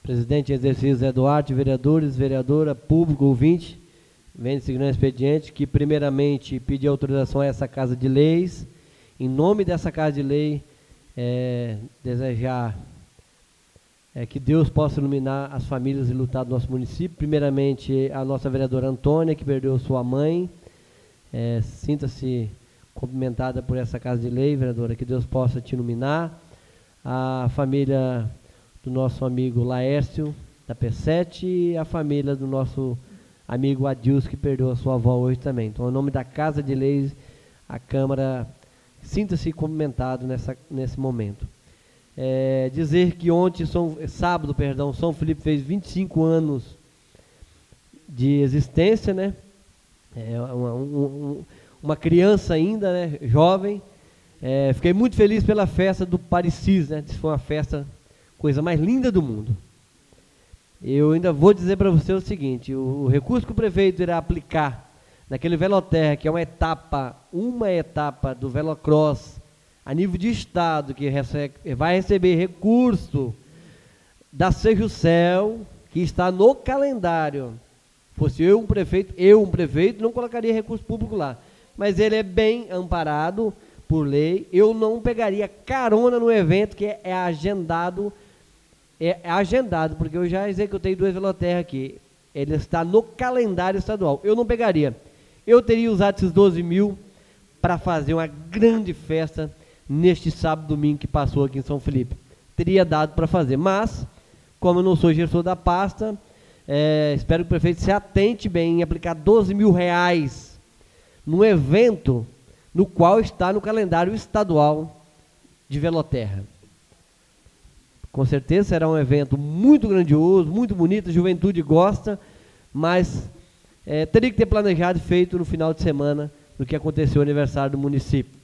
Presidente em exercício Zé Duarte, vereadores, vereadora, público, ouvinte, vem esse grande expediente, que primeiramente pedir autorização a essa Casa de Leis, em nome dessa Casa de Lei, desejar que Deus possa iluminar as famílias enlutadas do nosso município, primeiramente a nossa vereadora Antônia, que perdeu sua mãe, sinta-se cumprimentada por essa Casa de Lei, vereadora, que Deus possa te iluminar, a família do nosso amigo Laércio, da P7, e a família do nosso amigo Adilson, que perdeu a sua avó hoje também. Então, em nome da Casa de Leis, a Câmara sinta-se cumprimentado nesse momento. Dizer que ontem, sábado, São Felipe fez 25 anos de existência, né? Uma criança ainda, né? Jovem. Fiquei muito feliz pela festa do Parecis, né? Foi uma festa, coisa mais linda do mundo. Eu ainda vou dizer para você o seguinte: o recurso que o prefeito irá aplicar naquele Veloterra, que é uma etapa do Velocross a nível de estado, que vai receber recurso da Sejusel, que está no calendário. Fosse eu um prefeito, não colocaria recurso público lá. Mas ele é bem amparado por lei. Eu não pegaria carona no evento que é agendado, porque eu já executei 2 Veloterra aqui. Ele está no calendário estadual. Eu não pegaria. Eu teria usado esses 12 mil para fazer uma grande festa neste sábado, domingo que passou aqui em São Felipe. Teria dado para fazer, mas, como eu não sou gestor da pasta, espero que o prefeito se atente bem em aplicar 12 mil reais num evento no qual está no calendário estadual de Veloterra. Com certeza será um evento muito grandioso, muito bonito, a juventude gosta, mas teria que ter planejado e feito no final de semana, no que aconteceu no aniversário do município.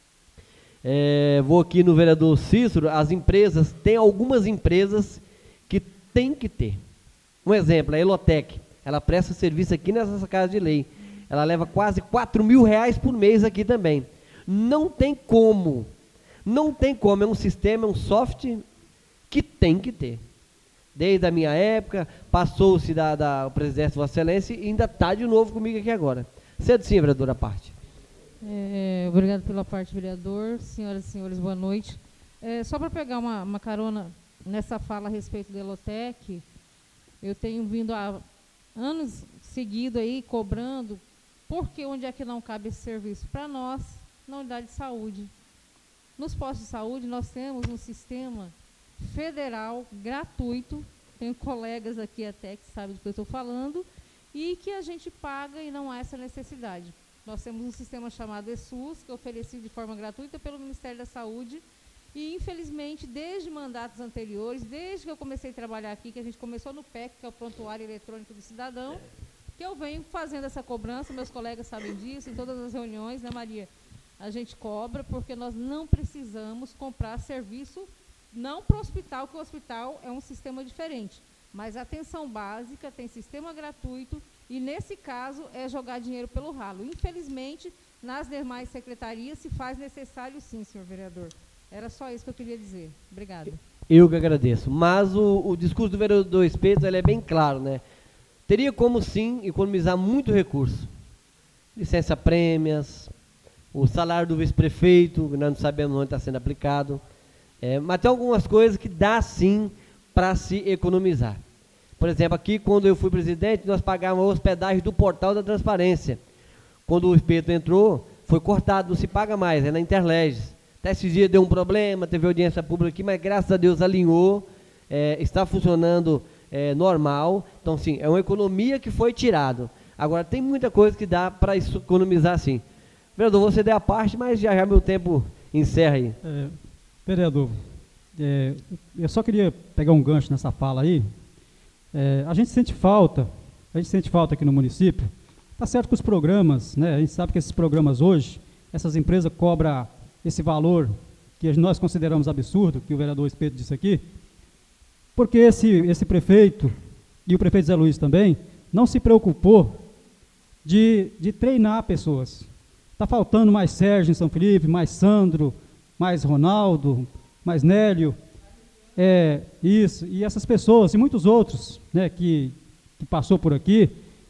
Vou aqui no vereador Cícero. Tem algumas empresas que tem que ter. Um exemplo, a Elotec, ela presta serviço aqui nessa Casa de Lei. Ela leva quase 4 mil reais por mês aqui também. Não tem como, é um sistema, é um software que tem que ter. Desde a minha época, passou-se da presidência de Vossa Excelência e ainda está de novo comigo aqui agora. Cedo sim, vereadora Parte. Obrigado pela parte, vereador. Senhoras e senhores, boa noite. Só para pegar uma carona nessa fala a respeito da Elotec, eu tenho vindo há anos seguidos aí cobrando, porque onde é que não cabe esse serviço? Para nós, na unidade de saúde. Nos postos de saúde, nós temos um sistema federal gratuito, tenho colegas aqui até que sabem do que eu estou falando, e que a gente paga e não há essa necessidade. Nós temos um sistema chamado ESUS, que é oferecido de forma gratuita pelo Ministério da Saúde, e infelizmente, desde mandatos anteriores, desde que eu comecei a trabalhar aqui, que a gente começou no PEC, que é o Prontuário Eletrônico do Cidadão, que eu venho fazendo essa cobrança, meus colegas sabem disso, em todas as reuniões, né, Maria? A gente cobra porque nós não precisamos comprar serviço, não para o hospital, que o hospital é um sistema diferente, mas a atenção básica tem sistema gratuito e, nesse caso, é jogar dinheiro pelo ralo. Infelizmente, nas demais secretarias se faz necessário sim, senhor vereador. Era só isso que eu queria dizer. Obrigada. Eu que agradeço. Mas o discurso do vereador Espetos, ele é bem claro, né? Teria como sim economizar muito recurso. Licença-prêmias, o salário do vice-prefeito, nós não sabemos onde está sendo aplicado. Mas tem algumas coisas que dá sim para se economizar. Por exemplo, aqui quando eu fui presidente, nós pagávamos a hospedagem do portal da transparência. Quando o Espeto entrou, foi cortado, não se paga mais, é na Interleges. Até esses dias deu um problema, teve audiência pública aqui, mas graças a Deus alinhou, está funcionando normal. Então, sim, é uma economia que foi tirada. Agora, tem muita coisa que dá para economizar, sim. Vereador, você deu a parte, mas já meu tempo encerra aí. Vereador, eu só queria pegar um gancho nessa fala aí. A gente sente falta aqui no município. Está certo que os programas, né, a gente sabe que esses programas hoje, essas empresas cobram esse valor que nós consideramos absurdo, que o vereador Espeto disse aqui, porque esse prefeito, e o prefeito Zé Luiz também, não se preocupou de treinar pessoas. Está faltando mais Sérgio em São Felipe, mais Sandro, mais Ronaldo, mais Nélio. Isso, e essas pessoas e muitos outros, né, que passou por aqui,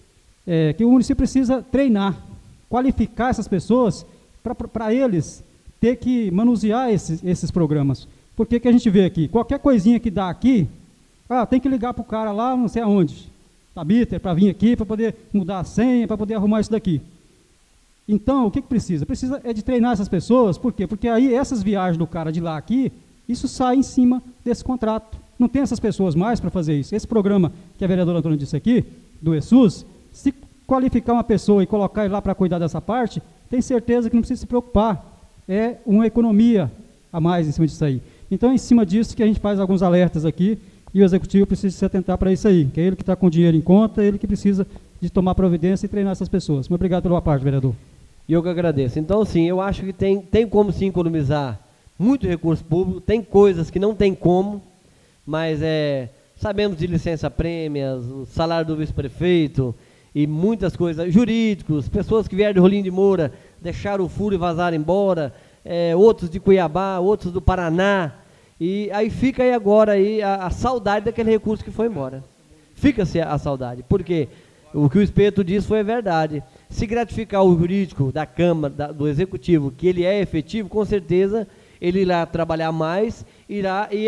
que o município precisa treinar, qualificar essas pessoas para eles ter que manusear esses programas. Porque que a gente vê aqui, qualquer coisinha que dá aqui, tem que ligar para o cara lá, não sei aonde, para vir aqui, para poder mudar a senha, para poder arrumar isso daqui. Então, o que precisa? Precisa de treinar essas pessoas, por quê? Porque aí essas viagens do cara de lá aqui, isso sai em cima desse contrato. Não tem essas pessoas mais para fazer isso. Esse programa que a vereadora Antônia disse aqui, do ESUS, se qualificar uma pessoa e colocar ele lá para cuidar dessa parte, tem certeza que não precisa se preocupar. É uma economia a mais em cima disso aí. Então, é em cima disso que a gente faz alguns alertas aqui, e o executivo precisa se atentar para isso aí, que é ele que está com o dinheiro em conta, ele que precisa de tomar providência e treinar essas pessoas. Muito obrigado pela parte, vereador. E eu que agradeço. Então, sim, eu acho que tem como sim economizar muito recurso público, tem coisas que não tem como, mas sabemos de licença-prêmias, o salário do vice-prefeito e muitas coisas, jurídicos, pessoas que vieram de Rolim de Moura, deixaram o furo e vazaram embora, outros de Cuiabá, outros do Paraná, e aí fica aí agora aí a saudade daquele recurso que foi embora. Fica-se a saudade, porque o que o Espeto disse foi verdade. Se gratificar o jurídico da Câmara, do Executivo, que ele é efetivo, com certeza ele irá trabalhar mais, e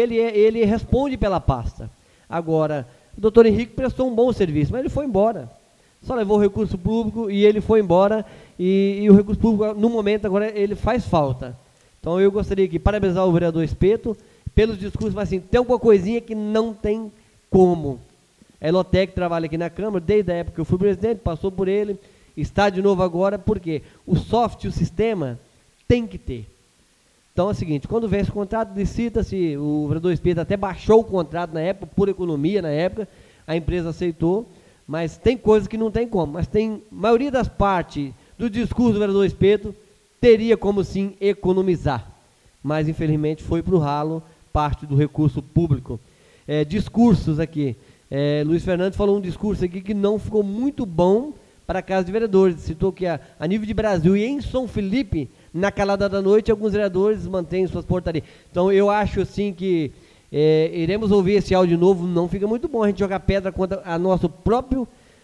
ele responde pela pasta. Agora, o doutor Henrique prestou um bom serviço, mas ele foi embora. Só levou o recurso público e ele foi embora, e o recurso público, no momento, agora ele faz falta. Então eu gostaria de parabenizar o vereador Espeto pelos discursos, mas assim, tem alguma coisinha que não tem como. A Elotec trabalha aqui na Câmara, desde a época que eu fui presidente, passou por ele, está de novo agora, porque o software, o sistema, tem que ter. Então é o seguinte, quando vem esse contrato, licita-se, o vereador Espeto até baixou o contrato na época, por economia na época, a empresa aceitou, mas tem coisas que não tem como. Mas tem, a maioria das partes do discurso do vereador Espeto teria como sim economizar. Mas infelizmente foi para o ralo parte do recurso público. Discursos aqui. Luiz Fernando falou um discurso aqui que não ficou muito bom para a Casa de Vereadores. Citou que a nível de Brasil e em São Felipe, na calada da noite, alguns vereadores mantêm suas portarias. Então eu acho assim que iremos ouvir esse áudio novo, não fica muito bom a gente jogar pedra contra a nossa própria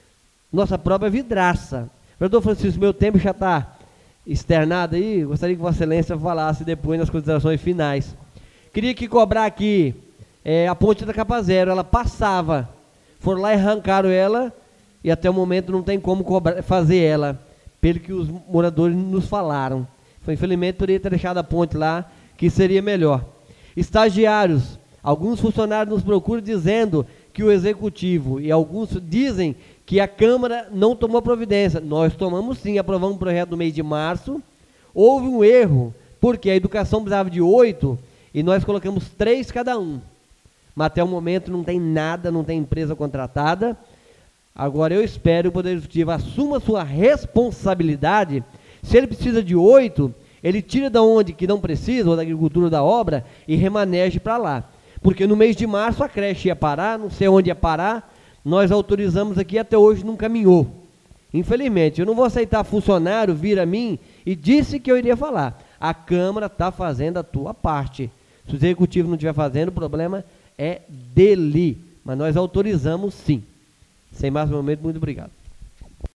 vidraça. Vereador Francisco, meu tempo já está externado aí, gostaria que Vossa Excelência falasse depois nas considerações finais. Queria que cobrar aqui a ponte da Capa Zero, ela passava, foram lá e arrancaram ela, e até o momento não tem como fazer ela, pelo que os moradores nos falaram. Infelizmente, poderia ter deixado a ponte lá, que seria melhor. Estagiários, alguns funcionários nos procuram dizendo que o Executivo, e alguns dizem que a Câmara não tomou providência. Nós tomamos sim, aprovamos um projeto no mês de março, houve um erro, porque a educação precisava de 8, e nós colocamos 3 cada um. Mas até o momento não tem nada, não tem empresa contratada. Agora eu espero que o Poder Executivo assuma sua responsabilidade. Se ele precisa de 8, ele tira da onde que não precisa, ou da agricultura da obra, e remaneje para lá. Porque no mês de março a creche ia parar, não sei onde ia parar, nós autorizamos aqui, até hoje não caminhou. Infelizmente, eu não vou aceitar funcionário vir a mim e disse que eu iria falar. A Câmara está fazendo a tua parte. Se o Executivo não estiver fazendo, o problema é dele. Mas nós autorizamos sim. Sem mais um momento, muito obrigado.